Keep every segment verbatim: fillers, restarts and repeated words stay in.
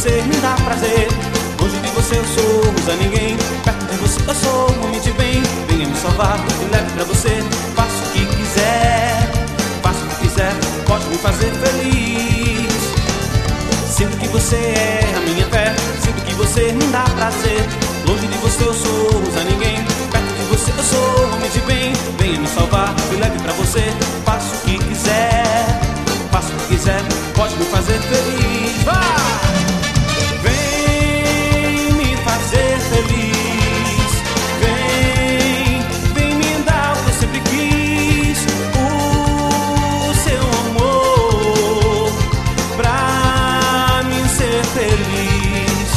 você me dá prazer. Longe de você eu sou usa ninguém, perto de você eu sou um homem de bem. Venha me salvar, me leve pra você, faça o que quiser, faça o que quiser, pode me fazer feliz. Sinto que você é a minha fé, sinto que você me dá prazer. Longe de você eu sou usa ninguém, perto de você eu sou um homem de bem. Venha me salvar, me leve pra você, faça o que quiser, faça o que quiser, pode me fazer feliz. Vai! Vem me fazer feliz, vem, vem me dar o que eu sempre quis, o seu amor, pra mim ser feliz.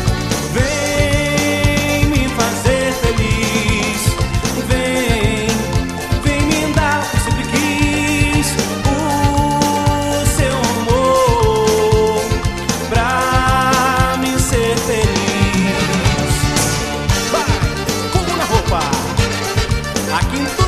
Vem me fazer feliz, vem, vem me dar o que eu sempre quis, o seu amor, pra mim ser feliz. Vai, fogo na roupa, aqui em